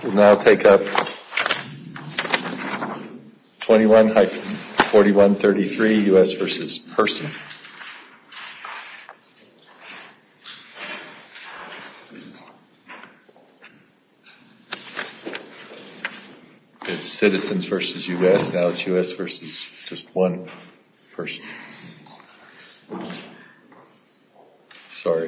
We'll now take up 21-4133 U.S. v. Person. It's Citizens v. U.S. Now it's U.S. versus just one person. Sorry.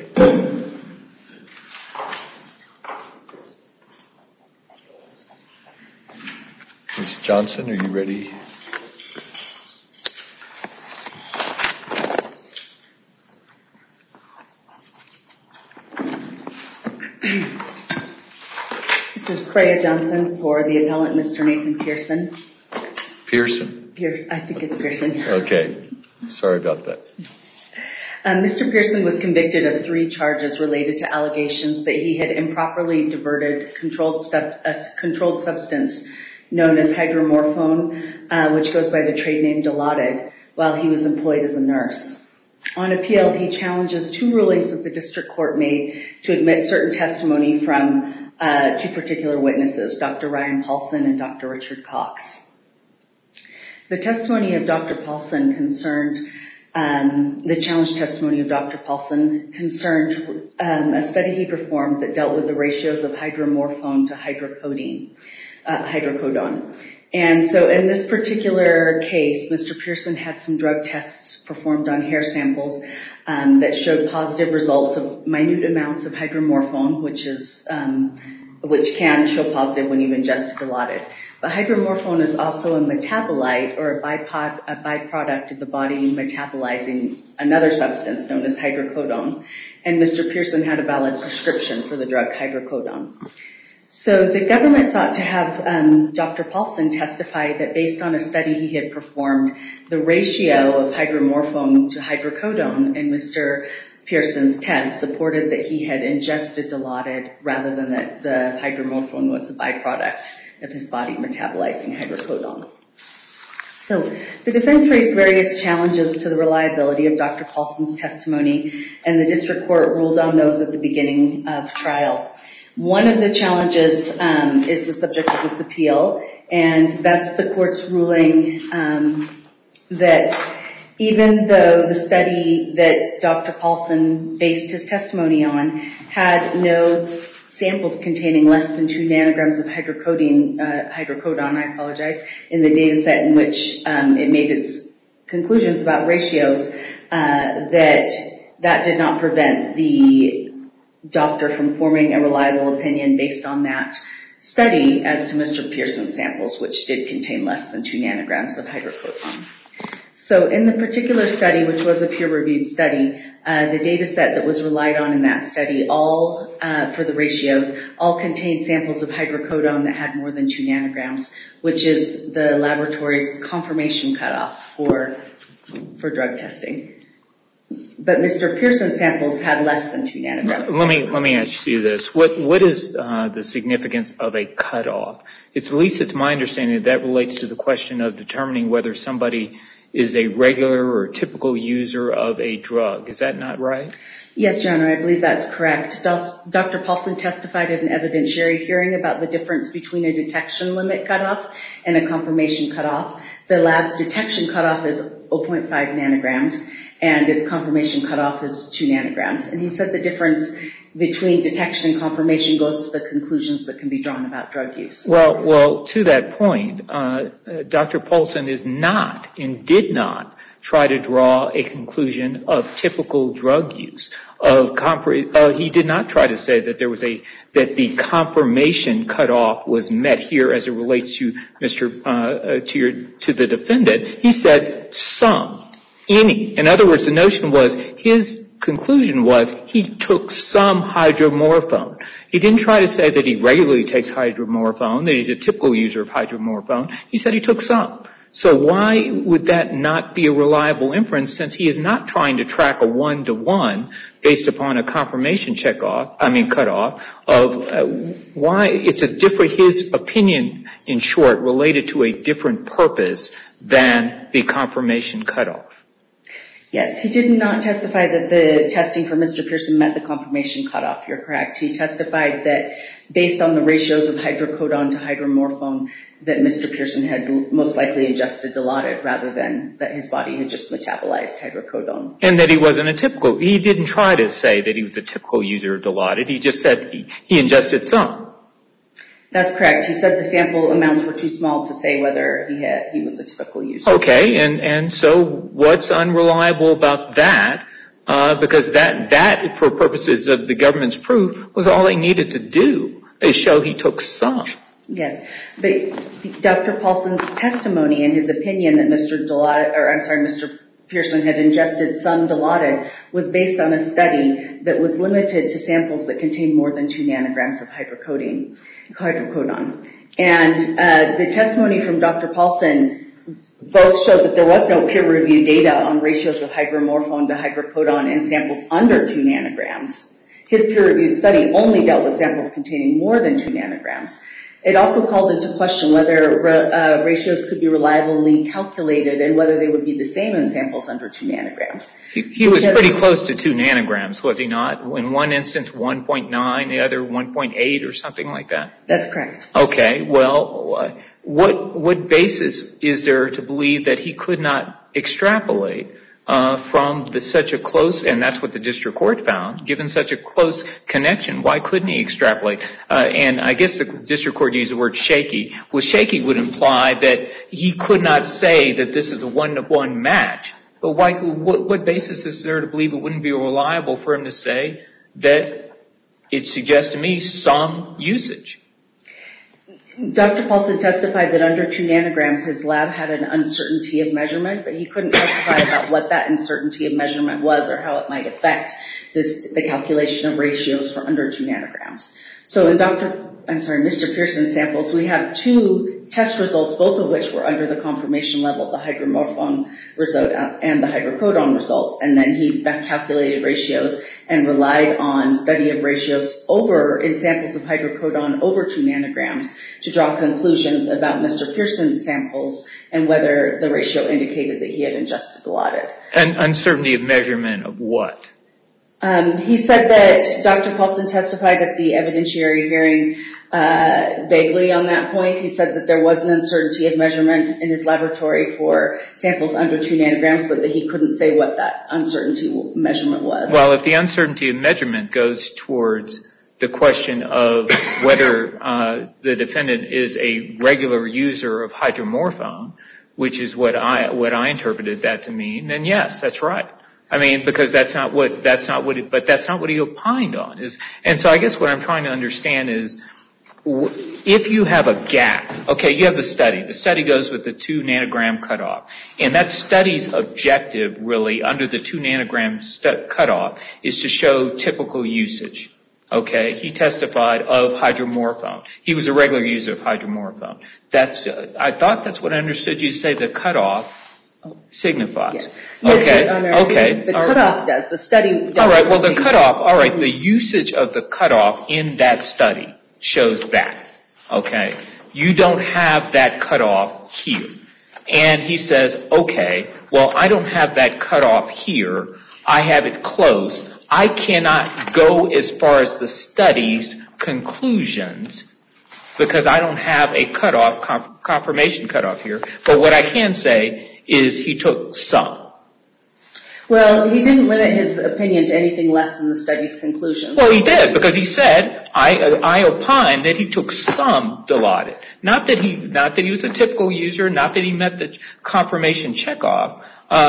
Ms. Johnson, are you ready? This is Freya Johnson for the appellant, Mr. Nathan Pearson. Pearson? I think it's Pearson. Okay. Sorry about that. Mr. Pearson was convicted of 3 charges related to allegations that he had improperly diverted a controlled substance known as hydromorphone, which goes by the trade name Dilaudid, while he was employed as a nurse. On appeal, he challenges 2 rulings that the district court made to admit certain testimony from 2 particular witnesses, Dr. Ryan Paulson and Dr. Richard Cox. The testimony of Dr. Paulson the challenge testimony of Dr. Paulson concerned a study he performed that dealt with the ratios of hydromorphone to hydrocodone. And so in this particular case, Mr. Pearson had some drug tests performed on hair samples that showed positive results of minute amounts of hydromorphone, which can show positive when you've ingested Dilaudid. But hydromorphone is also a metabolite or a byproduct of the body metabolizing another substance known as hydrocodone. And Mr. Pearson had a valid prescription for the drug hydrocodone. So the government sought to have Dr. Paulson testify that based on a study he had performed, the ratio of hydromorphone to hydrocodone in Mr. Pearson's test supported that he had ingested Dilaudid rather than that the hydromorphone was the byproduct of his body metabolizing hydrocodone. So the defense raised various challenges to the reliability of Dr. Paulson's testimony, and the district court ruled on those at the beginning of trial. One of the challenges is the subject of this appeal, and that's the court's ruling that even though the study that Dr. Paulson based his testimony on had no samples containing less than 2 nanograms of hydrocodone, in the data set in which it made its conclusions about ratios, that did not prevent the doctor from forming a reliable opinion based on that study as to Mr. Pearson's samples, which did contain less than 2 nanograms of hydrocodone. So in the particular study, which was a peer-reviewed study, the data set that was relied on in that study, all for the ratios, all contained samples of hydrocodone that had more than 2 nanograms, which is the laboratory's confirmation cutoff for drug testing. But Mr. Pearson's samples had less than 2 nanograms. Let me ask you this. What is the significance of a cutoff? At least it's my understanding that relates to the question of determining whether somebody is a regular or typical user of a drug. Is that not right? Yes, Your Honor, I believe that's correct. Dr. Paulson testified at an evidentiary hearing about the difference between a detection limit cutoff and a confirmation cutoff. The lab's detection cutoff is 0.5 nanograms, and its confirmation cutoff is 2 nanograms. And he said the difference between detection and confirmation goes to the conclusions that can be drawn about drug use. Well, to that point, Dr. Paulson is not and did not try to draw a conclusion of typical drug use. He did not try to say that that the confirmation cutoff was met here as it relates to the defendant. He said some. Any. In other words, the notion was, his conclusion was he took some hydromorphone. He didn't try to say that he regularly takes hydromorphone, that he's a typical user of hydromorphone. He said he took some. So why would that not be a reliable inference, since he is not trying to track a 1-to-1 based upon a confirmation cutoff of why it's his opinion, in short, related to a different purpose than the confirmation cutoff? Yes, he did not testify that the testing for Mr. Pearson met the confirmation cutoff. You're correct. He testified that based on the ratios of hydrocodone to hydromorphone, that Mr. Pearson had most likely ingested Dilaudid rather than that his body had just metabolized hydrocodone. And that he didn't try to say that he was a typical user of Dilaudid. He just said he ingested some. That's correct. He said the sample amounts were too small to say whether he was a typical user. Okay, and so what's unreliable about that? Because that, for purposes of the government's proof, was all they needed to do, is show he took some. Yes, but Dr. Paulson's testimony and his opinion that Mr. Pearson had ingested some Dilaudid was based on a study that was limited to samples that contained more than 2 nanograms of hydrocodone. And the testimony from Dr. Paulson both showed that there was no peer-reviewed data on ratios of hydromorphone to hydrocodone in samples under 2 nanograms. His peer-reviewed study only dealt with samples containing more than 2 nanograms. It also called into question whether ratios could be reliably calculated and whether they would be the same in samples under 2 nanograms. He was pretty close to 2 nanograms, was he not? In one instance, 1.9, the other 1.8 or something like that? That's correct. Okay, well, what basis is there to believe that he could not extrapolate from such a close, and that's what the district court found, given such a close connection, why couldn't he extrapolate? And I guess the district court used the word shaky. Well, shaky would imply that he could not say that this is a one-to-one match. But what basis is there to believe it wouldn't be reliable for him to say that it suggests to me some usage? Dr. Paulson testified that under 2 nanograms, his lab had an uncertainty of measurement, but he couldn't testify about what that uncertainty of measurement was or how it might affect the calculation of ratios for under 2 nanograms. So in Mr. Pearson's samples, we have 2 test results, both of which were under the confirmation level, the hydromorphone result and the hydrocodone result. And then he calculated ratios and relied on study of ratios in samples of hydrocodone over 2 nanograms to draw conclusions about Mr. Pearson's samples and whether the ratio indicated that he had ingested Dilaudid. An uncertainty of measurement of what? He said that Dr. Paulson testified at the evidentiary hearing vaguely on that point. He said that there was an uncertainty of measurement in his laboratory for samples under 2 nanograms, but that he couldn't say what that uncertainty measurement was. Well, if the uncertainty of measurement goes towards the question of whether the defendant is a regular user of hydromorphone, which is what I interpreted that to mean, then yes, that's right. I mean, because that's not what he opined on. And so I guess what I'm trying to understand is, if you have a gap, okay, you have the study. The study goes with the 2 nanogram cutoff. And that study's objective, really, under the 2 nanogram cutoff, is to show typical usage. Okay, he testified of hydromorphone. He was a regular user of hydromorphone. I thought that's what I understood you to say the cutoff signifies. Yes, okay. Your Honor. Okay. The cutoff does. The study does. All right. Well, the cutoff. All right. The usage of the cutoff in that study shows that. Okay. You don't have that cutoff here. And he says, okay, well, I don't have that cutoff here. I have it close. I cannot go as far as the study's conclusions because I don't have a cutoff, confirmation cutoff here. But what I can say is he took some. Well, he didn't limit his opinion to anything less than the study's conclusions. Well, he did, because he said, I opine that he took some Dilaudid. Not that he was a typical user, not that he met the confirmation cutoff,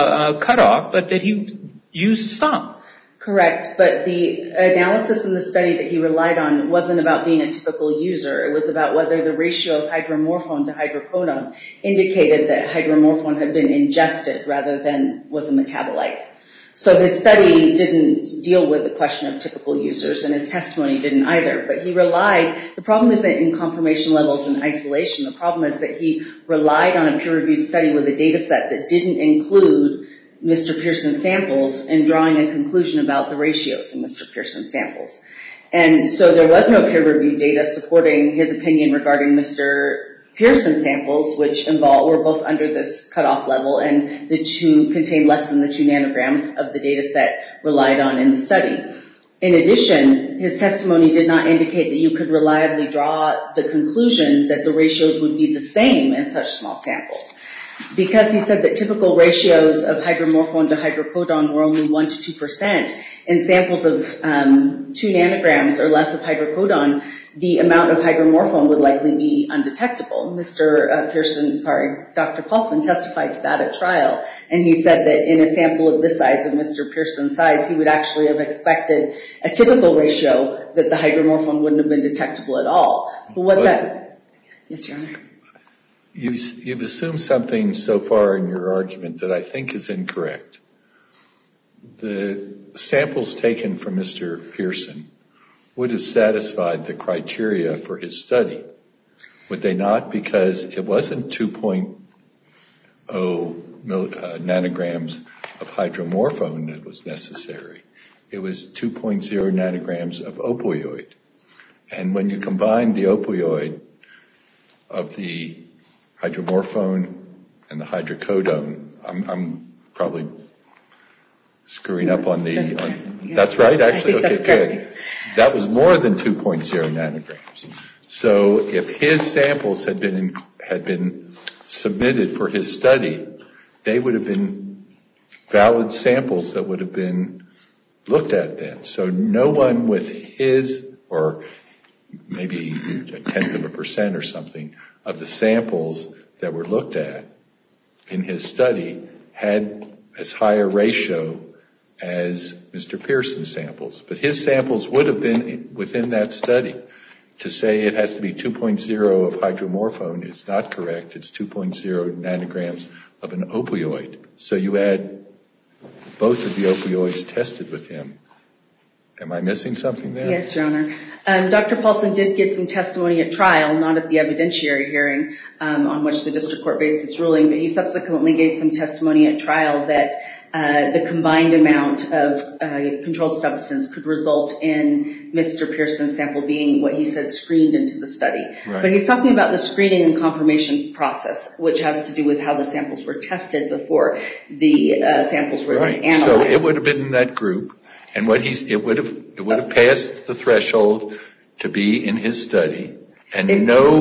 but that he used some. Correct, but the analysis in the study that he relied on wasn't about being a typical user. It was about whether the ratio of hydromorphone to hydrocodone indicated that hydromorphone had been ingested rather than was a metabolite. So his study didn't deal with the question of typical users, and his testimony didn't either. But he relied, the problem isn't in confirmation levels in isolation. The problem is that he relied on a peer-reviewed study with a data set that didn't include Mr. Pearson's samples in drawing a conclusion about the ratios in Mr. Pearson's samples. And so there was no peer-reviewed data supporting his opinion regarding Mr. Pearson samples, which were both under this cutoff level, and the two contained less than the 2 nanograms of the data set relied on in the study. In addition, his testimony did not indicate that you could reliably draw the conclusion that the ratios would be the same in such small samples. Because he said that typical ratios of hydromorphone to hydrocodone were only 1 to 2%, in samples of 2 nanograms or less of hydrocodone, the amount of hydromorphone would likely be undetectable. Dr. Paulson testified to that at trial, and he said that in a sample of this size, of Mr. Pearson's size, he would actually have expected a typical ratio that the hydromorphone wouldn't have been detectable at all. Yes, Your Honor. You've assumed something so far in your argument that I think is incorrect. The samples taken from Mr. Pearson would have satisfied the criteria for his study, would they not? Because it wasn't 2.0 nanograms of hydromorphone that was necessary. It was 2.0 nanograms of opioid. And when you combine the opioid of the hydromorphone and the hydrocodone, I'm probably screwing up on the... That's right, actually? Okay, good. That was more than 2.0 nanograms. So if his samples had been submitted for his study, they would have been valid samples that would have been looked at then. So no one with his, or maybe 0.1% or something, of the samples that were looked at in his study had as high a ratio as Mr. Pearson's samples. But his samples would have been within that study. To say it has to be 2.0 of hydromorphone is not correct. It's 2.0 nanograms of an opioid. So you add both of the opioids tested with him. Am I missing something there? Yes, Your Honor. Dr. Paulson did give some testimony at trial, not at the evidentiary hearing on which the district court based its ruling, but he subsequently gave some testimony at trial that the combined amount of controlled substance could result in Mr. Pearson's sample being what he said screened into the study. Right. But he's talking about the screening and confirmation process, which has to do with how the samples were tested before the samples were analyzed. So it would have been in that group. And it would have passed the threshold to be in his study, and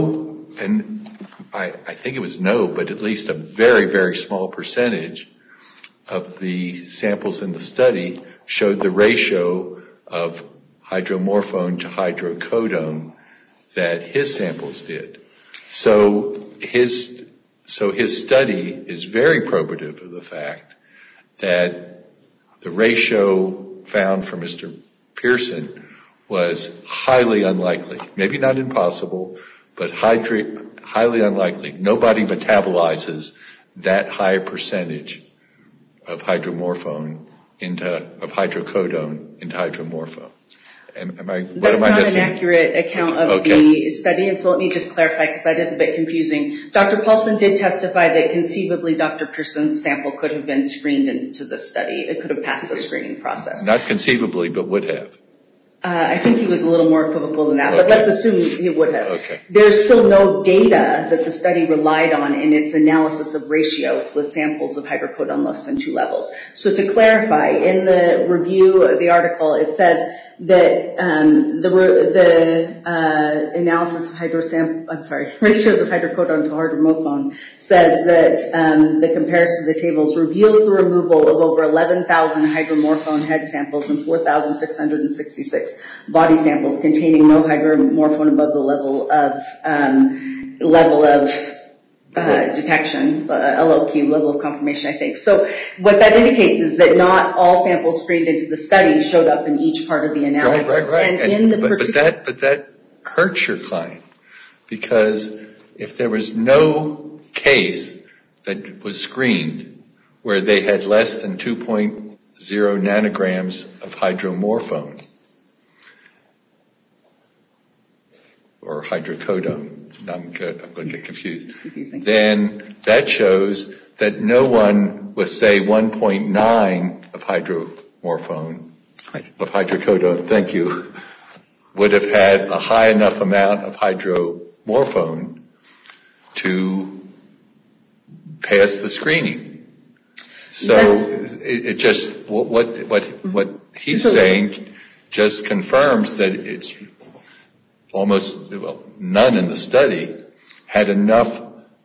I think it was but at least a very, very small percentage of the samples in the study showed the ratio of hydromorphone to hydrocodone that his samples did. So his study is very probative of the fact that the ratio found for Mr. Pearson was highly unlikely. Maybe not impossible, but highly unlikely. Nobody metabolizes that high percentage of hydrocodone into hydromorphone. That's not an accurate account of the study, and so let me just clarify because that is a bit confusing. Dr. Paulson did testify that conceivably Dr. Pearson's sample could have been screened into the study. It could have passed the screening process. Not conceivably, but would have. I think he was a little more equivocal than that, but let's assume he would have. Okay. There's still no data that the study relied on in its analysis of ratios with samples of hydrocodone less than 2 levels. So to clarify, in the review of the article, it says that the analysis of ratios of hydrocodone to hydromorphone says that the comparison of the tables reveals the removal of over 11,000 hydromorphone head samples and 4,666 body samples containing no hydromorphone above the level of detection, LOQ, level of confirmation, I think. So what that indicates is that not all samples screened into the study showed up in each part of the analysis. Right. But that hurts your client, because if there was no case that was screened where they had less than 2.0 nanograms of hydromorphone or hydrocodone, I'm going to get confused. Then that shows that no one with, say, 1.9 of hydromorphone, of hydrocodone, thank you, would have had a high enough amount of hydromorphone to pass the screening. So it just, what he's saying just confirms that it's almost, well, none in the study had enough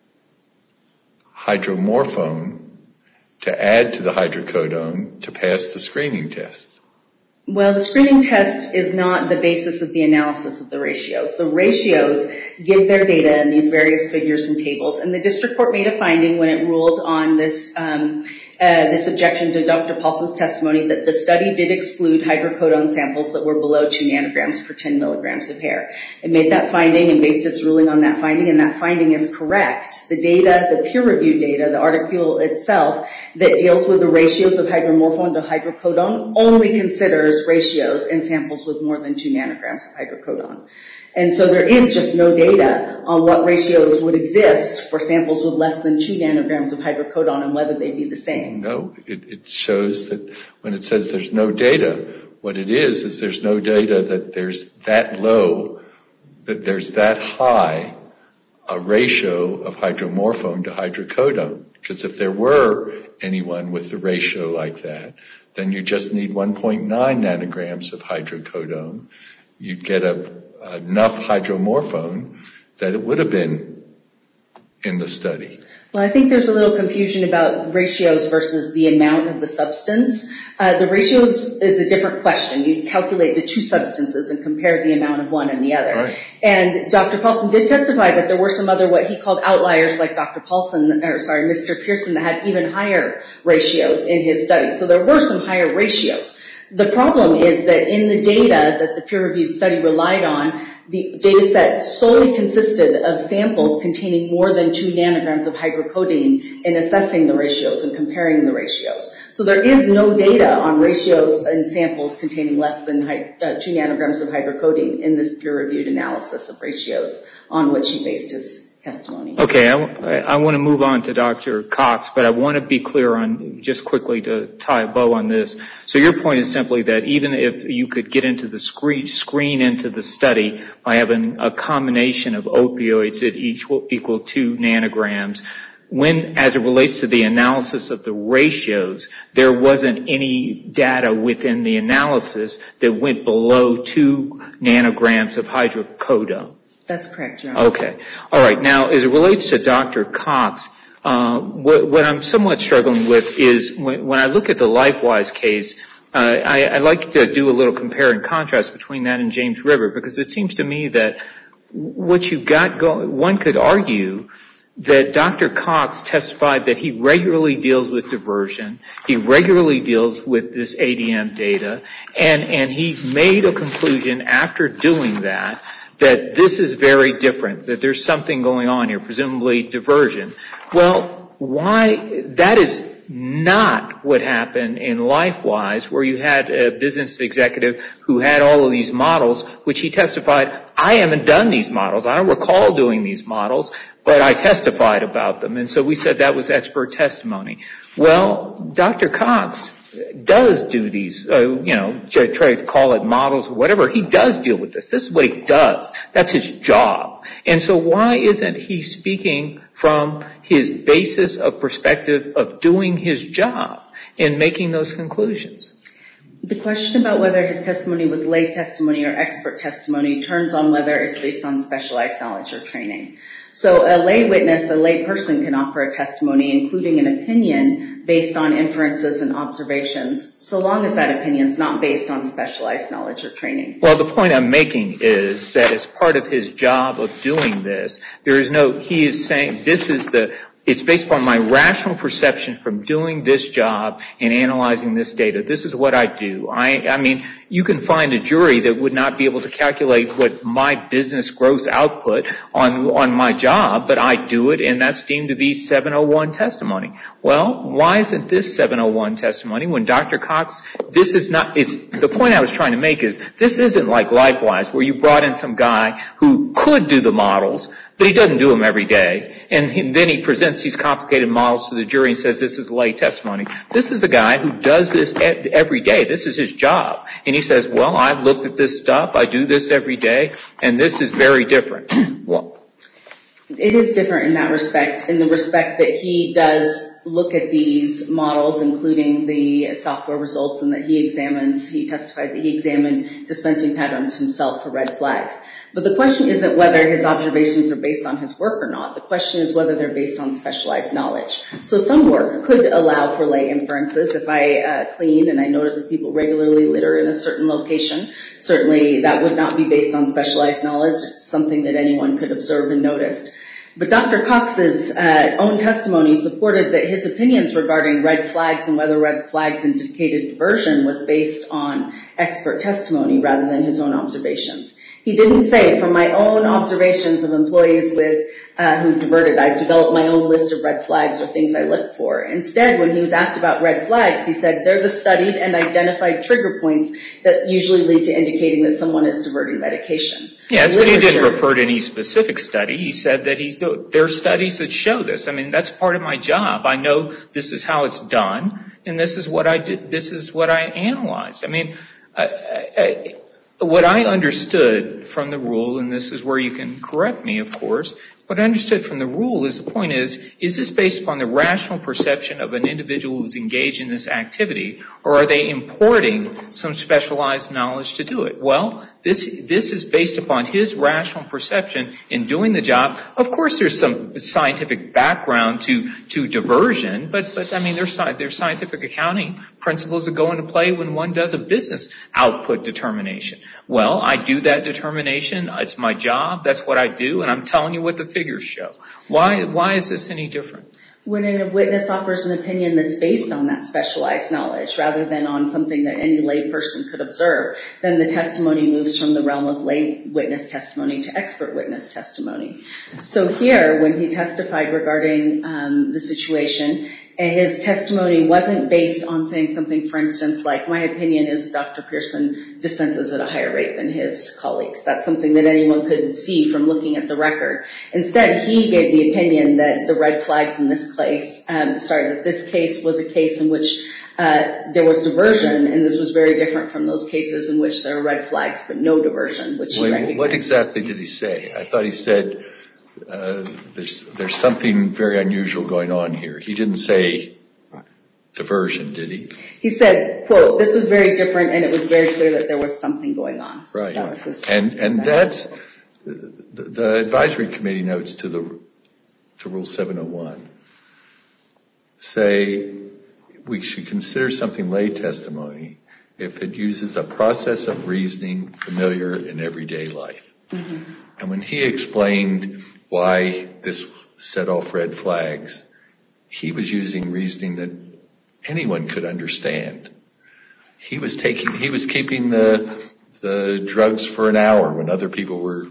hydromorphone to add to the hydrocodone to pass the screening test. Well, the screening test is not the basis of the analysis of the ratios. The ratios give their data in these various figures and tables, and the district court made a finding when it ruled on this objection to Dr. Paulson's testimony that the study did exclude hydrocodone samples that were below 2 nanograms per 10 milligrams of hair. It made that finding and based its ruling on that finding, and that finding is correct. The data, the peer-reviewed data, the article itself that deals with the ratios of hydromorphone to hydrocodone only considers ratios in samples with more than 2 nanograms of hydrocodone. And so there is just no data on what ratios would exist for samples with less than 2 nanograms of hydrocodone and whether they'd be the same. No, it shows that when it says there's no data, what it is there's no data that there's that low, that there's that high a ratio of hydromorphone to hydrocodone. Because if there were anyone with the ratio like that, then you just need 1.9 nanograms of hydrocodone. You'd get enough hydromorphone that it would have been in the study. Well, I think there's a little confusion about ratios versus the amount of the substance. The ratios is a different question. You calculate the two substances and compare the amount of one and the other. Right. And Dr. Paulson did testify that there were some other what he called outliers like Mr. Pearson that had even higher ratios in his study. So there were some higher ratios. The problem is that in the data that the peer-reviewed study relied on, the data set solely consisted of samples containing more than 2 nanograms of hydrocodone in assessing the ratios and comparing the ratios. So there is no data on ratios in samples containing less than 2 nanograms of hydrocodone in this peer-reviewed analysis of ratios on which he based his testimony. Okay, I want to move on to Dr. Cox, but I want to be clear on, just quickly to tie a bow on this. So your point is simply that even if you could get into the screen into the study by having a combination of opioids that each will equal 2 nanograms, when, as it relates to the analysis of the ratios, there wasn't any data within the analysis that went below 2 nanograms of hydrocodone. That's correct, Your Honor. Okay. All right. Now, as it relates to Dr. Cox, what I'm somewhat struggling with is when I look at the LifeWise case, I like to do a little compare and contrast between that and James River, because it seems to me that what you've got going, one could argue that Dr. Cox testified that he regularly deals with diversion, he regularly deals with this ADM data, and he made a conclusion after doing that this is very different, that there's something going on here, presumably diversion. Well, why? That is not what happened in LifeWise, where you had a business executive who had all of these models, which he testified, I haven't done these models. I don't recall doing these models, but I testified about them. And so we said that was expert testimony. Well, Dr. Cox does do these, try to call it models or whatever. He does deal with this. This is what he does. That's his job. And so why isn't he speaking from his basis of perspective of doing his job and making those conclusions? The question about whether his testimony was lay testimony or expert testimony turns on whether it's based on specialized knowledge or training. So a lay witness, a lay person can offer a testimony, including an opinion based on inferences and observations, so long as that opinion is not based on specialized knowledge or training. Well, the point I'm making is that as part of his job of doing this, he is saying it's based upon my rational perception from doing this job and analyzing this data. This is what I do. I mean, you can find a jury that would not be able to calculate what my business gross output on my job, but I do it, and that's deemed to be 701 testimony. Well, why isn't this 701 testimony when Dr. Cox, the point I was trying to make is this isn't like LifeWise, where you brought in some guy who could do the models, but he doesn't do them every day. And then he presents these complicated models to the jury and says this is lay testimony. This is a guy who does this every day. This is his job. And he says, well, I've looked at this stuff. I do this every day. And this is very different. Well, It is different in that respect, in the respect that he does look at these models, including the software results, and that he testified that he examined dispensing patterns himself for red flags. But the question isn't whether his observations are based on his work or not. The question is whether they're based on specialized knowledge. So some work could allow for lay inferences. If I clean and I notice that people regularly litter in a certain location, certainly that would not be based on specialized knowledge. It's something that anyone could observe and notice. But Dr. Cox's own testimony supported that his opinions regarding red flags and whether red flags indicated diversion was based on expert testimony rather than his own observations. He didn't say, from my own observations of employees who diverted, I've developed my own list of red flags or things I look for. Instead, when he was asked about red flags, he said they're the studied and identified trigger points that usually lead to indicating that someone is diverting medication. Yes, but he didn't refer to any specific study. He said that there are studies that show this. I mean, that's part of my job. I know this is how it's done, and this is what I did. This is what I analyzed. I mean, what I understood from the rule, and this is where you can correct me, of course, what I understood from the rule is the point is this based upon the rational perception of an individual who's engaged in this activity, or are they importing some specialized knowledge to do it? Well, this is based upon his rational perception in doing the job. Of course, there's some scientific background to diversion, but I mean, there's scientific accounting principles that go into play when one does a business output determination. Well, I do that determination. It's my job. That's what I do, and I'm telling you what the figures show. Why is this any different? When a witness offers an opinion that's based on that specialized knowledge rather than on something that any lay person could observe, then the testimony moves from the realm of lay witness testimony to expert witness testimony. So here, when he testified regarding the situation, his testimony wasn't based on saying something, for instance, like, my opinion is Dr. Pearson dispenses at a higher rate than his colleagues. That's something that anyone could see from looking at the record. Instead, he gave the opinion that the red flags in this case, that this case was a case in which there was diversion, and this was very different from those cases in which there are red flags but no diversion, which he recognized. What exactly did he say? I thought he said there's something very unusual going on here. He didn't say diversion, did he? He said, quote, this was very different, and it was very clear that there was something going on. Right. That was his and that's the advisory committee notes to Rule 701 say we should consider something lay testimony if it uses a process of reasoning familiar in everyday life. Mm-hmm. And when he explained why this set off red flags, he was using reasoning that anyone could understand. He was keeping the drugs for an hour when other people were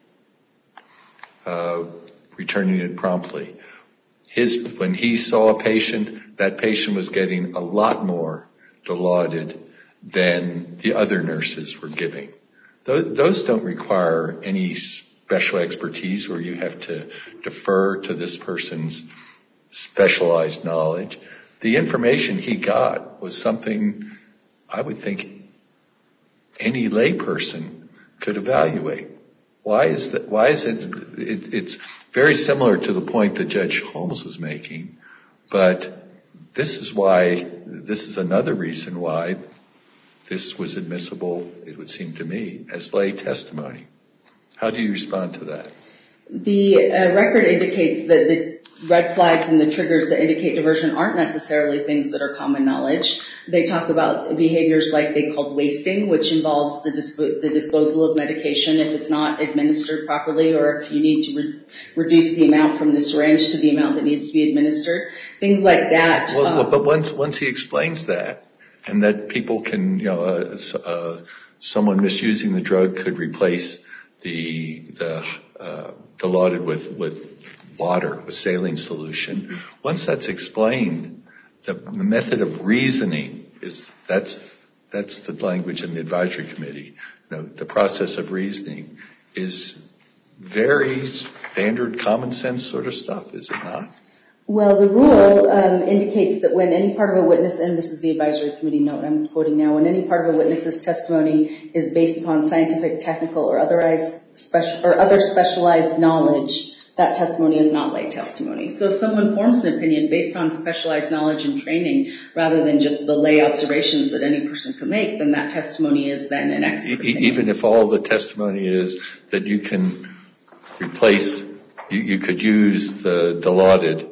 returning it promptly. When he saw a patient, that patient was getting a lot more Dilaudid than the other nurses were giving. Those don't require any special expertise where you have to defer to this person's specialized knowledge. The information he got was something I would think any layperson could evaluate. Why is it? It's very similar to the point that Judge Holmes was making, but this is another reason why this was admissible, it would seem to me, as lay testimony. How do you respond to that? The record indicates that the red flags and the triggers that indicate diversion aren't necessarily things that are common knowledge. They talk about behaviors like they called wasting, which involves the disposal of medication if it's not administered properly, or if you need to reduce the amount from the syringe to the amount that needs to be administered. Things like that. But once he explains that, and that people can, someone misusing the drug could replace the Dilaudid with water, with saline solution. Mm-hmm. Once that's explained, the method of reasoning that's the language in the advisory committee. The process of reasoning is very standard common sense sort of stuff, is it not? Well, the rule indicates that when any part of a witness, and this is the advisory committee note I'm quoting now, when any part of a witness's testimony is based upon scientific, technical, or other specialized knowledge, that testimony is not lay testimony. So if someone forms an opinion based on specialized knowledge and training rather than just the lay observations that any person could make, then that testimony is then an expert opinion. Even if all the testimony is that you can replace, you could use the Dilaudid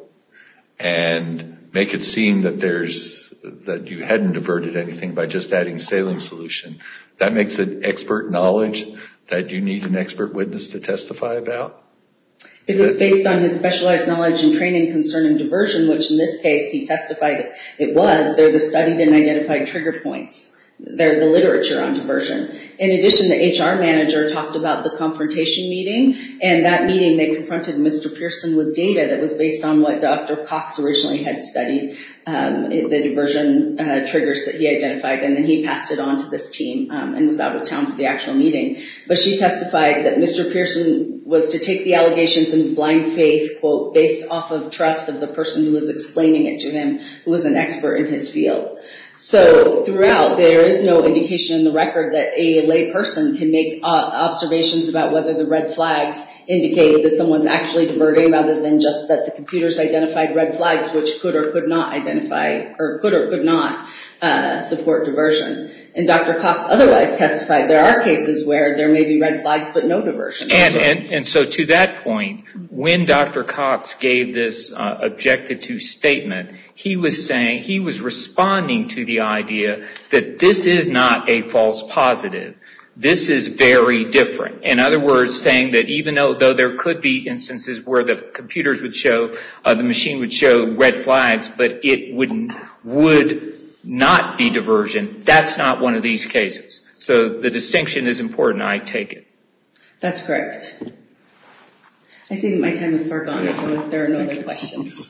and make it seem that you hadn't diverted anything by just adding saline solution, that makes it expert knowledge that you need an expert witness to testify about? If it's based on his specialized knowledge and training concerning diversion, which in this case he testified it was, they're the studied and identified trigger points. They're the literature on diversion. In addition, the HR manager talked about the confrontation meeting, and that meeting they confronted Mr. Pearson with data that was based on what Dr. Cox originally had studied, the diversion triggers that he identified, and then he passed it on to this team and was out of town for the actual meeting. But she testified that Mr. Pearson was to take the allegations in blind faith, quote, based off of trust of the person who was explaining it to him, who was an expert in his field. So throughout, there is no indication in the record that a lay person can make observations about whether the red flags indicate that someone's actually diverting rather than just that the computers identified red flags which could or could not identify or could not support diversion. And Dr. Cox otherwise testified there are cases where there may be red flags but no diversion. And so to that point, when Dr. Cox gave this objected to statement, he was responding to the idea that this is not a false positive. This is very different. In other words, saying that even though there could be instances where the computers would show, the machine would show red flags, but it would not be diversion, that's not one of these cases. So the distinction is important, I take it. That's correct. I see that my time is far gone, so if there are no other questions.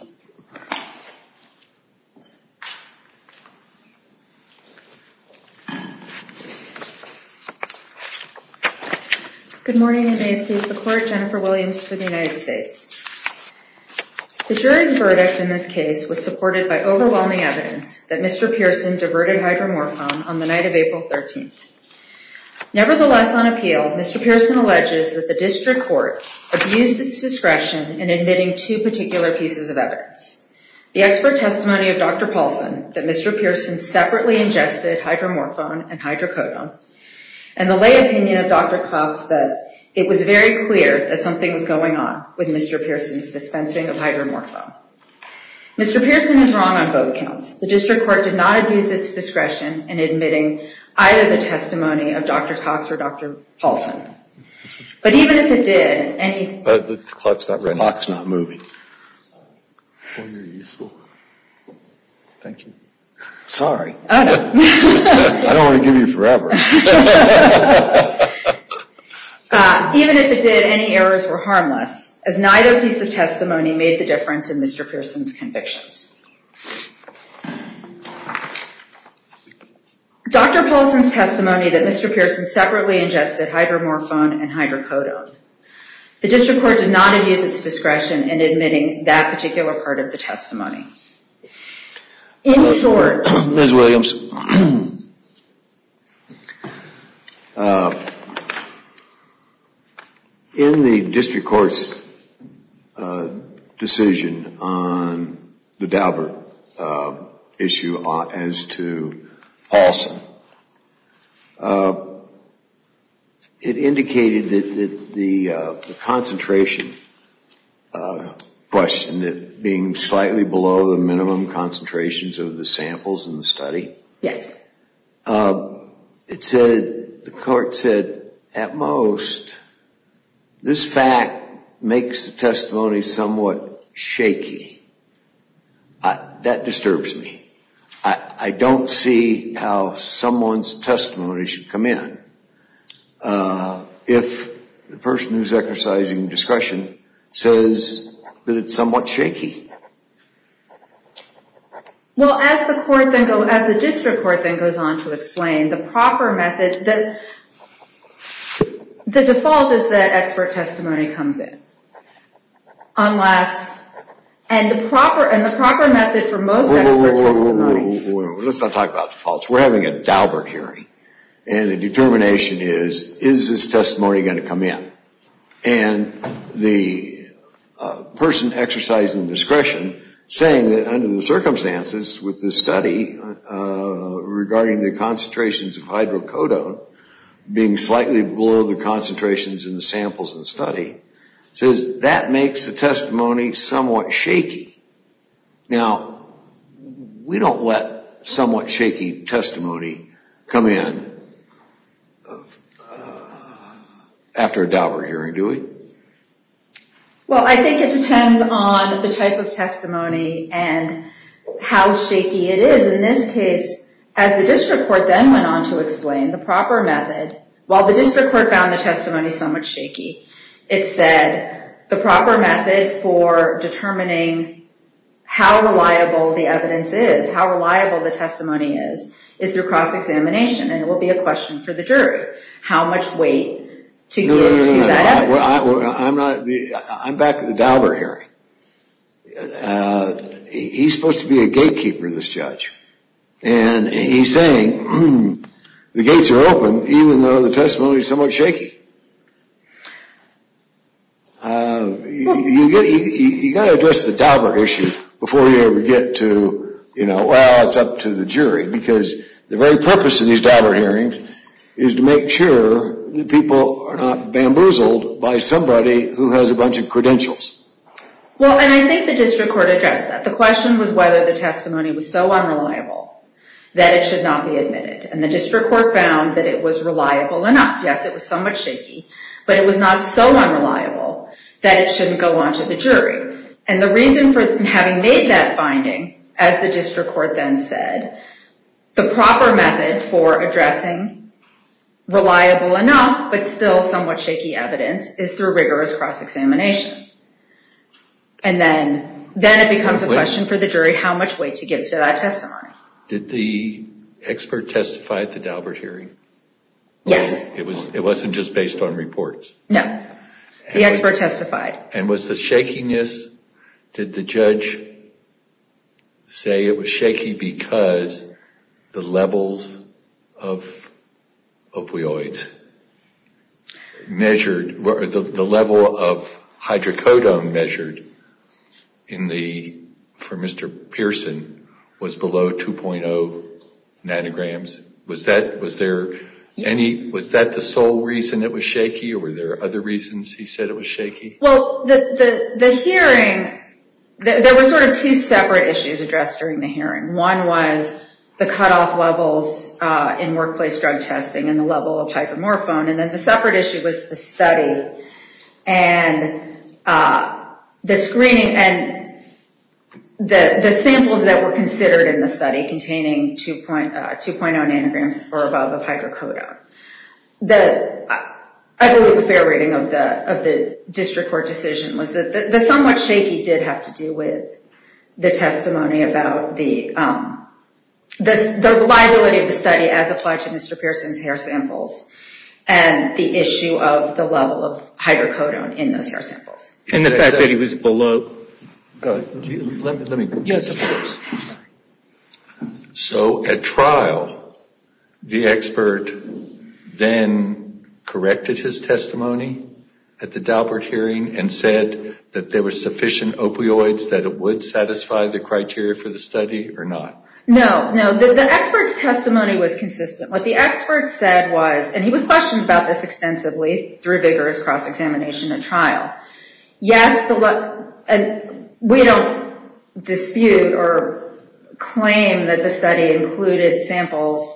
Good morning, and may it please the Court. Jennifer Williams for the United States. The jury's verdict in this case was supported by overwhelming evidence that Mr. Pearson diverted hydromorphone on the night of April 13th. Nevertheless, on appeal, Mr. Pearson alleges that the district court abused its discretion in admitting two particular pieces of evidence. The expert testimony of Dr. Paulson that Mr. Pearson separately ingested hydromorphone and hydrocodone, and the lay opinion of Dr. Cox that it was very clear that something was going on with Mr. Pearson's dispensing of hydromorphone. Mr. Pearson is wrong on both counts. The district court did not abuse its discretion in admitting either the testimony of Dr. Cox or Dr. Paulson. But even if it did, the clock's not running. The clock's not moving. Oh, you're useful. Thank you. Sorry. Oh, no. I don't want to give you forever. Even if it did, any errors were harmless, as neither piece of testimony made the difference in Mr. Pearson's convictions. Dr. Paulson's testimony that Mr. Pearson separately ingested hydromorphone and hydrocodone. The district court did not abuse its discretion in admitting that particular part of the testimony. In short, Ms. Williams, in the district court's decision on the Daubert issue as to Paulson, it indicated that the concentration question, that being slightly below the minimum concentrations of the samples in the study. yes. The court said, at most, this fact makes the testimony somewhat shaky. That disturbs me. I don't see how someone's testimony should come in if the person who's exercising discretion says that it's somewhat shaky. Well, as the district court then goes on to explain, the proper method, the default is that expert testimony comes in. And the proper method for most expert testimony. Let's not talk about defaults. We're having a Daubert hearing. And the determination is this testimony going to come in? And the person exercising discretion saying that under the circumstances with this study regarding the concentrations of hydrocodone being slightly below the concentrations in the samples in the study, says that makes the testimony somewhat shaky. Now, we don't let somewhat shaky testimony come in after a Daubert hearing, do we? Well, I think it depends on the type of testimony and how shaky it is. In this case, as the district court then went on to explain the proper method, while the district court found the testimony somewhat shaky, it said the proper method for determining how reliable the evidence is, how reliable the testimony is through cross-examination. And it will be a question for the jury. How much weight to give to that evidence? I'm back at the Daubert hearing. He's supposed to be a gatekeeper, this judge. And he's saying the gates are open even though the testimony is somewhat shaky. You got to address the Daubert issue before you ever get to, well, it's up to the jury, because the very purpose of these Daubert hearings is to make sure that people are not bamboozled by somebody who has a bunch of credentials. Well, and I think the district court addressed that. The question was whether the testimony was so unreliable that it should not be admitted. And the district court found that it was reliable enough. Yes, it was somewhat shaky, but it was not so unreliable that it shouldn't go on to the jury. And the reason for having made that finding, as the district court then said, the proper method for addressing reliable enough but still somewhat shaky evidence is through rigorous cross-examination. And then it becomes a question for the jury how much weight to give to that testimony. Did the expert testify at the Daubert hearing? Yes. It wasn't just based on reports? No. The expert testified. And was the shakiness, did the judge say it was shaky because the levels of opioids measured, or the level of hydrocodone measured for Mr. Pearson was below 2.0 nanograms? Was that the sole reason it was shaky, or were there other reasons he said it was shaky? Well, the hearing, there were sort of two separate issues addressed during the hearing. One was the cutoff levels in workplace drug testing and the level of hydromorphone. And then the separate issue was the study and the screening and the samples that were considered in the study containing 2.0 nanograms or above of hydrocodone. I believe a fair reading of the district court decision was that the somewhat shaky did have to do with the testimony about the reliability of the study as applied to Mr. Pearson's hair samples and the issue of the level of hydrocodone in those hair samples. And the fact that he was below. Go ahead. Let me. Yes, of course. So at trial, the expert then corrected his testimony at the Daubert hearing and said that there was sufficient opioids that it would satisfy the criteria for the study or not? No. The expert's testimony was consistent. What the expert said was, and he was questioned about this extensively through vigorous cross-examination at trial. Yes, and we don't dispute or claim that the study included samples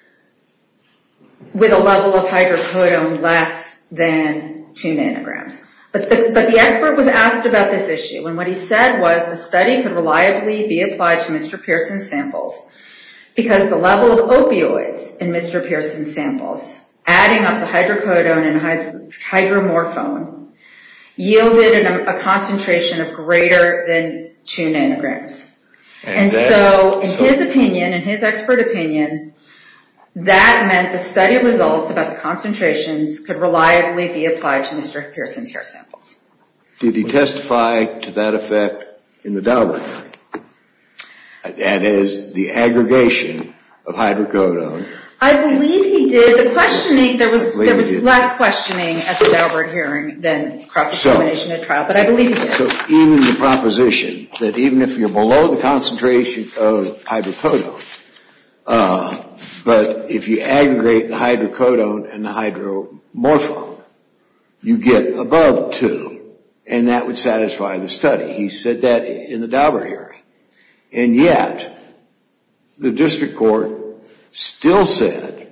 with a level of hydrocodone less than 2 nanograms. But the expert was asked about this issue, and what he said was the study could reliably be applied to Mr. Pearson's samples because the level of opioids in Mr. Pearson's samples, adding up the hydrocodone and hydromorphone, yielded a concentration of greater than 2 nanograms. And so in his opinion, in his expert opinion, that meant the study results about the concentrations could reliably be applied to Mr. Pearson's hair samples. Did he testify to that effect in the Daubert hearing? That is, the aggregation of hydrocodone I believe he did. The questioning, there was less questioning at the Daubert hearing than cross-examination at trial, but I believe he did. So even the proposition that even if you're below the concentration of hydrocodone, but if you aggregate the hydrocodone and the hydromorphone, you get above 2, and that would satisfy the study. He said that in the Daubert hearing. And yet, the district court still said,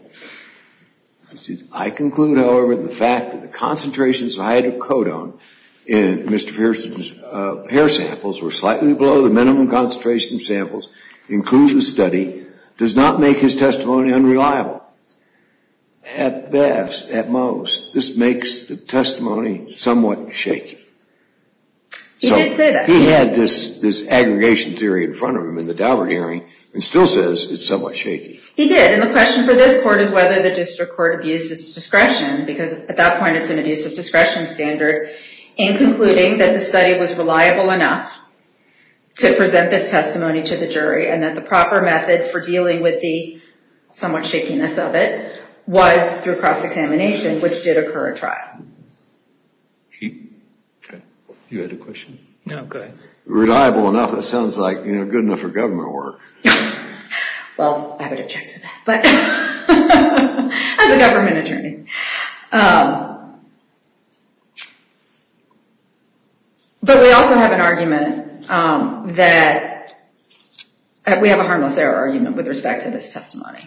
I conclude, however, the fact that the concentrations of hydrocodone in Mr. Pearson's hair samples were slightly below the minimum concentration of samples included in the study does not make his testimony unreliable. At best, at most, this makes the testimony somewhat shaky. He did say that. He had this aggregation theory in front of him in the Daubert hearing and still says it's somewhat shaky. He did, and the question for this court is whether the district court abused its discretion, because at that point it's an abuse of discretion standard, in concluding that the study was reliable enough to present this testimony to the jury and that the proper method for dealing with the somewhat shakiness of it was through cross-examination, which did occur at trial. You had a question? No, go ahead. Reliable enough, that sounds like, good enough for government work. Well, I would object to that, but as a government attorney. But we also have an argument that we have a harmless error argument with respect to this testimony.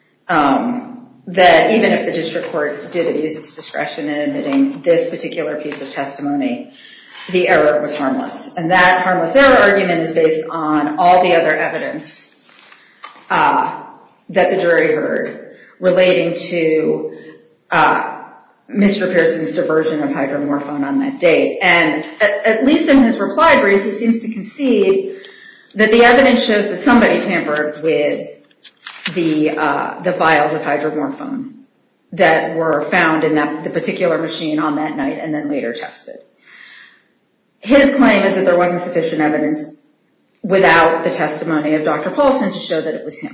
That even if the district court did abuse its discretion in admitting this particular piece of testimony, the error was harmless. And that harmless error argument is based on all the other evidence that the jury heard relating to Mr. Pearson's diversion of hydromorphone on that date. And at least in his reply brief, he seems to concede that the evidence shows that somebody tampered with the vials of hydromorphone that were found in the particular machine on that night and then later tested. His claim is that there wasn't sufficient evidence without the testimony of Dr. Paulson to show that it was him.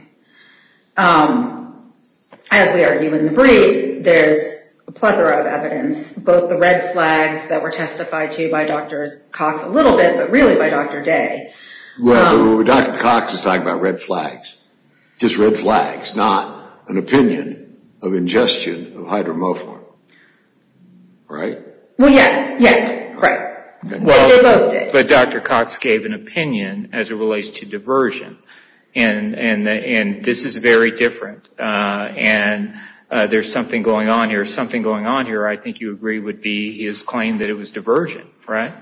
As we argue in the brief, there's a plethora of evidence, both the red flags that were testified to by Dr. Cox a little bit, but really by Dr. Day. Well, Dr. Cox is talking about red flags. Just red flags, not an opinion of ingestion of hydromorphone. Right? Well, yes, right. Well, they both did. But Dr. Cox gave an opinion as it relates to diversion. And this is very different. There's something going on here. Something going on here, I think you agree, would be his claim that it was diversion, right?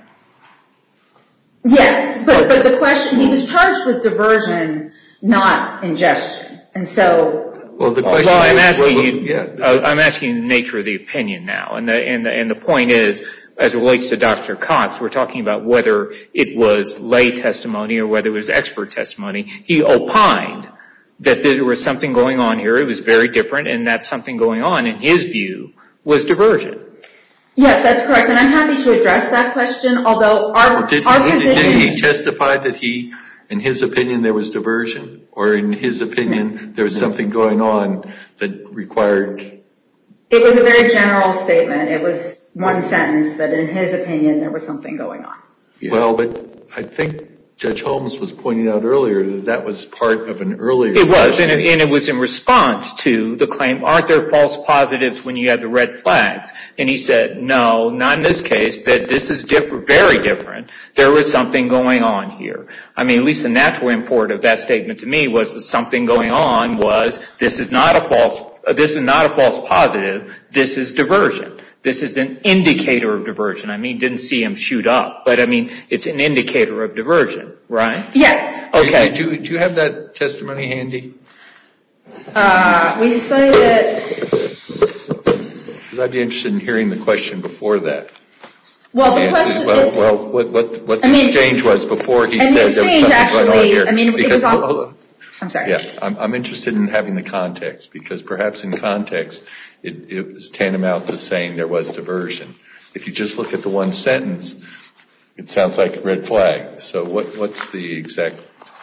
Yes, but the question, he was charged with diversion, not ingestion. And so... Well, the question I'm asking the nature of the opinion now. And the point is, as it relates to Dr. Cox, we're talking about whether it was lay testimony or whether it was expert testimony. He opined that there was something going on here. It was very different, and that something going on, in his view, was diversion. Yes, that's correct, and I'm happy to address that question, although our position... Did he testify that he, in his opinion, there was diversion? Or in his opinion, there was something going on that required... It was a very general statement. It was one sentence that, in his opinion, there was something going on. Yeah. Well, but I think Judge Holmes was pointing out earlier that that was part of an earlier... It was, and it was in response to the claim, aren't there false positives when you have the red flags? And he said, no, not in this case, that this is different, very different. There was something going on here. I mean, at least the natural import of that statement to me was that something going on was, this is not a false positive, this is diversion. This is an indicator of diversion. I mean, didn't see him shoot up, but I mean, it's an indicator of diversion, right? Yes. Okay. Do you have that testimony handy? We cited... Because I'd be interested in hearing the question before that. Well, the question... What the exchange was before he said there was something going on here. I mean, it was all... I'm sorry. Yeah, I'm interested in having the context, because perhaps in context, it was tantamount to saying there was diversion. If you just look at the one sentence, it sounds like a red flag. So what's the exact...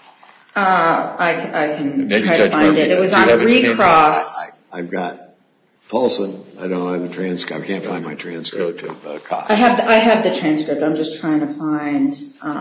I can Maybe try to Judge find Murphy it. It was does. Do you on have it, Ken? recross. I've got Paulson. I don't have the transcript. I can't find my transcript of Cox. I have the transcript. I'm just trying to find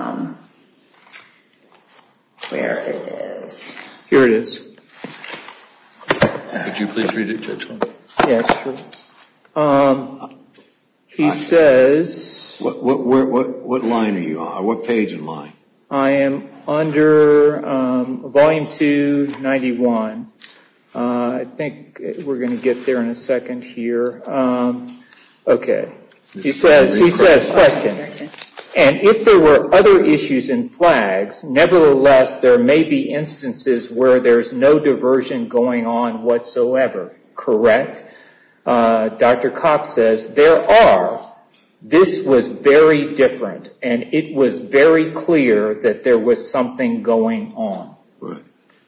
where it is. Here it is. Could you please read it, Judge Murphy? Yeah, sure. He says... What line are you on? What page and line? I am under volume 2, 91. I think we're going to get there in a second here. Okay. He says, question. And if there were other issues in flags, nevertheless, there may be instances where there's no diversion going on whatsoever. Correct? Dr. Cox says, there are. This was very different, and it was very clear that there was something going on. Right.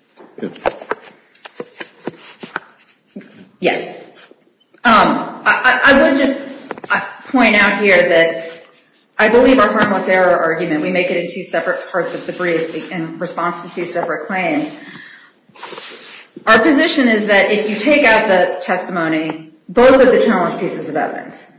Yes. I would just point out here that I believe our harmless error argument, we make it in two separate parts of the brief in response to two separate claims. Our position is that if you take out the testimony, both of the challenged pieces of evidence,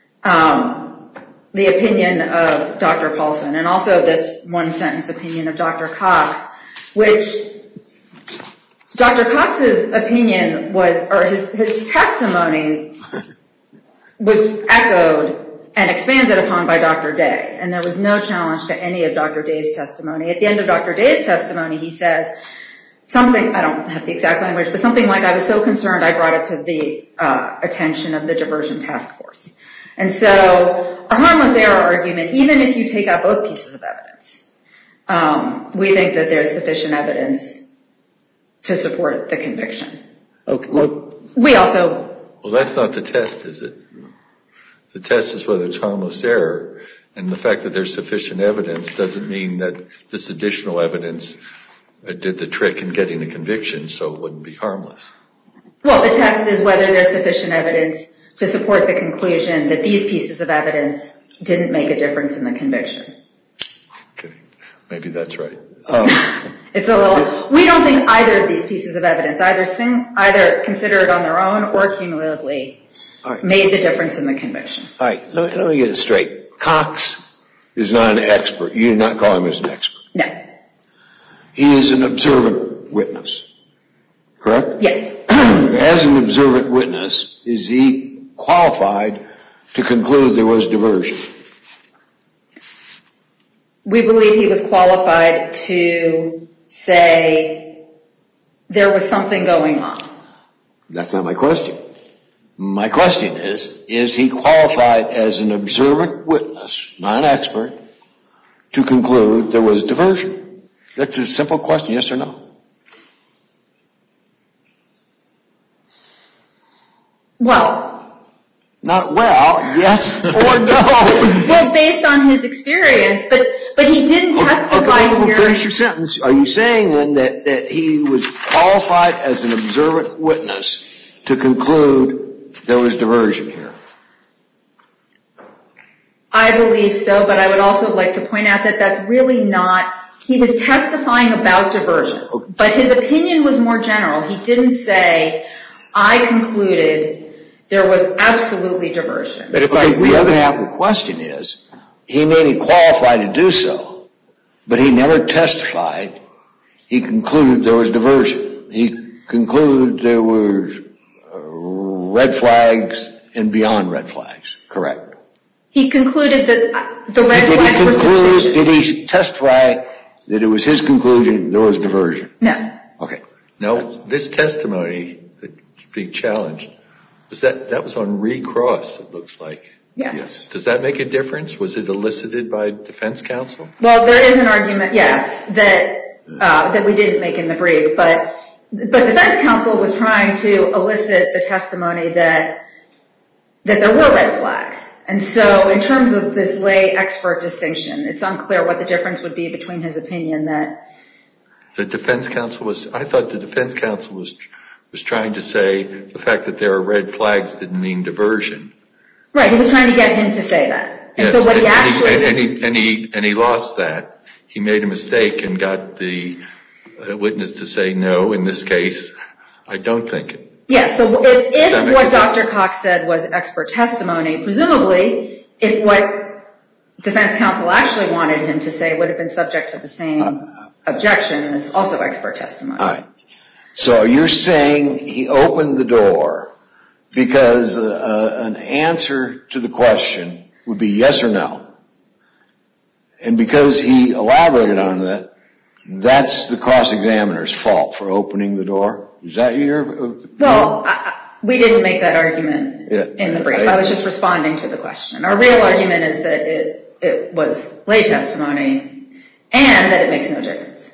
the opinion of Dr. Paulson and also this one-sentence opinion of Dr. Cox, which Dr. Cox's opinion was, or his testimony was echoed and expanded upon by Dr. Day, and there was no challenge to any of Dr. Day's testimony. At the end of Dr. Day's testimony, he says something, I don't have the exact language, but something like, I was so concerned I brought it to the attention of the diversion task force. And so our harmless error argument, even if you take out both pieces of evidence, we think that there's sufficient evidence to support the conviction. Okay. We also... Well, that's not the test, is it? The test is whether it's harmless error, and the fact that there's sufficient evidence doesn't mean that this additional evidence did the trick in getting the conviction, so it wouldn't be harmless. Well, the test is whether there's sufficient evidence to support the conclusion that these pieces of evidence didn't make a difference in the conviction. Okay, maybe that's right. It's a little... We don't think either of these pieces of evidence, either considered on their own or cumulatively, made the difference in the conviction. All right, let me get it straight. Cox is not an expert. You do not call him as an expert. No. He is an observant witness, correct? Yes. As an observant witness, is he qualified to conclude there was diversion? We believe he was qualified to say there was something going on. That's not my question. My question is he qualified as an observant witness, not an expert, to conclude there was diversion? That's a simple question, yes or no? Well... Not well, yes or no? Well, based on his experience, but he didn't testify here. Okay, finish your sentence. Are you saying then that he was qualified as an observant witness to conclude there was diversion here? I believe so, but I would also like to point out that that's really not... He was testifying about diversion, but his opinion was more general. He didn't say, I concluded there was absolutely diversion. But the other half of the question is, he may be qualified to do so, but he never testified. He concluded there was diversion. He concluded there were red flags and beyond red flags, correct? He concluded that the red flags were suspicious. Did he testify that it was his conclusion there was diversion? No. Okay. No, this testimony that's being challenged, that was on recross, it looks like. Yes. Does that make a difference? Was it elicited by defense counsel? Well, there is an argument, yes, that we didn't make in the brief, but defense counsel was trying to elicit the testimony that there were red flags. And so in terms of this lay expert distinction, it's unclear what the difference would be between his opinion that... I thought the defense counsel was trying to say the fact that there are red flags didn't mean diversion. Right, he was trying to get him to say that. And yes, so what he actually... And he lost that. He made a mistake and got the a witness to say, no, in this case, I don't think it. Yeah, so if what Dr. Cox said was expert testimony, presumably if what defense counsel actually wanted him to say would have been subject to the same objection as also expert testimony. All right. So you're saying he opened the door because an answer to the question would be yes or no. And because he elaborated on that, that's the cross-examiner's fault for opening the door? Is that your... Well, we didn't make that argument in the brief. I was just responding to the question. Our real argument is that it was lay testimony and that it makes no difference.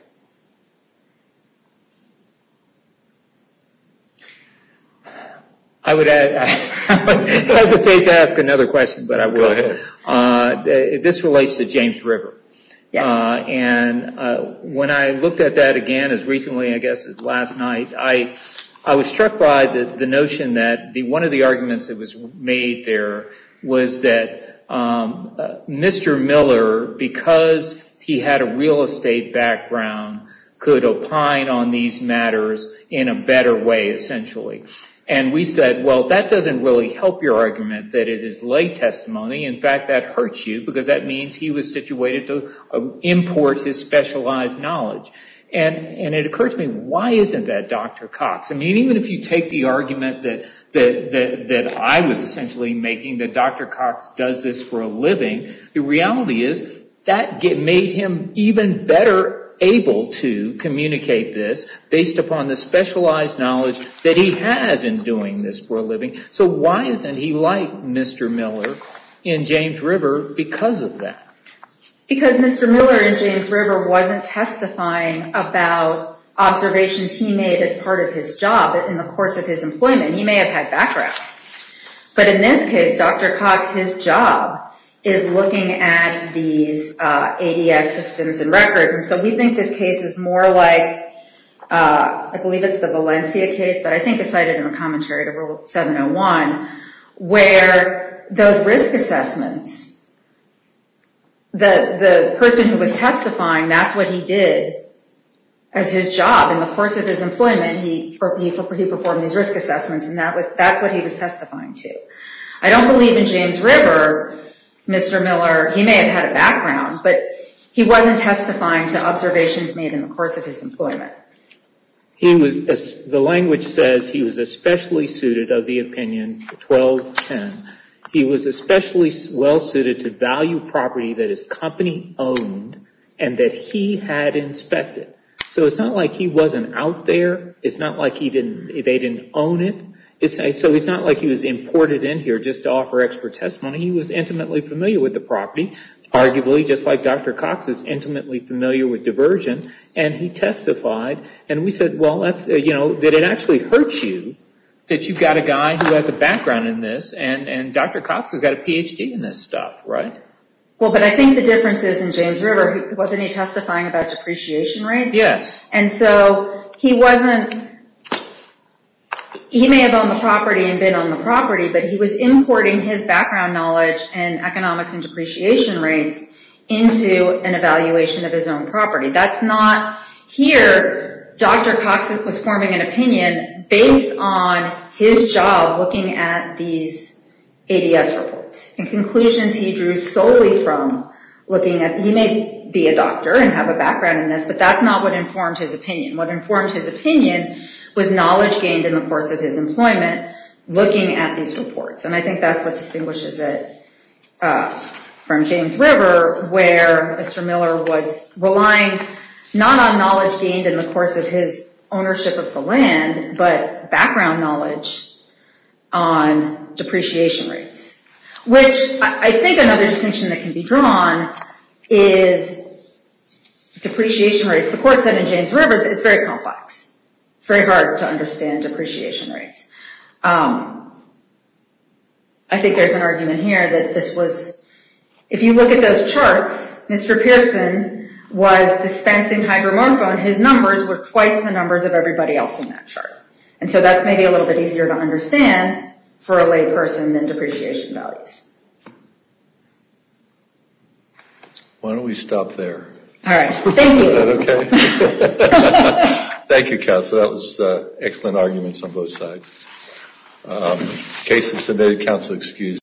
I would hesitate to ask another question, but I will. Go ahead. This relates to James River. Yes. And when I looked at that again as recently, I guess, as last night, I was struck by the notion that one of the arguments that was made there was that Mr. Miller, because he had a real estate background, could opine on these matters in a better way, essentially. And we said, well, that doesn't really help your argument that it is lay testimony. In fact, that hurts you because that means he was situated to import his specialized knowledge. And it occurred to me, why isn't that Dr. Cox? I mean, even if you take the argument that I was essentially making, that Dr. Cox does this for a living, the reality is that made him even better able to communicate this based upon the specialized knowledge that he has in doing this for a living. So why isn't he like Mr. Miller in James River because of that? Because Mr. Miller in James River wasn't testifying about observations he made as part of his job in the course of his employment. He may have had background. But in this case, Dr. Cox, his job is looking at these ADS systems and records. And so we think this case is more like, I believe it's the Valencia case, but I think it's cited in the commentary to Rule 701, where those risk assessments, the person who was testifying, that's what he did as his job. In the course of his employment, he performed these risk assessments, and that's what he was testifying to. I don't believe in James River, Mr. Miller, he may have had a background, but he wasn't testifying to observations made in the course of his employment. The language says he was especially suited, of the opinion 1210, he was especially well suited to value property that is company owned and that he had inspected. So it's not like he wasn't out there. It's not like they didn't own it. So it's not like he was imported in here just to offer expert testimony. He was intimately familiar with the property, arguably just like Dr. Cox is intimately familiar with diversion, and he testified. And we said, well, did it actually hurt you that you've got a guy who has a background in this, and Dr. Cox has got a PhD in this stuff, right? Well, but I think the difference is in James River, wasn't he testifying about depreciation rates? Yes. And so he may have owned the property and been on the property, but he was importing his background knowledge in economics and depreciation rates into an evaluation of his own property. That's not here. Dr. Cox was forming an opinion based on his job looking at these ADS reports and conclusions he drew solely from looking at, he may be a doctor and have a background in this, but that's not what informed his opinion. What informed his opinion was knowledge gained in the course of his employment looking at these reports. And I think that's what distinguishes it from James River, where Mr. Miller was relying not on knowledge gained in the course of his ownership of the land, but background knowledge on depreciation rates, which I think another distinction that can be drawn is depreciation rates. The court said in James River that it's very complex. It's very hard to understand depreciation rates. I think there's an argument here that this was, if you look at those charts, Mr. Pearson was dispensing hydromorphone. His numbers were twice the numbers of everybody else in that chart. And so that's maybe a little bit easier to understand for a lay person than depreciation values. Why don't we stop there? All right. Thank you. Is that okay? Thank you, counsel. That was excellent arguments on both sides. Case is submitted. Counsel excused.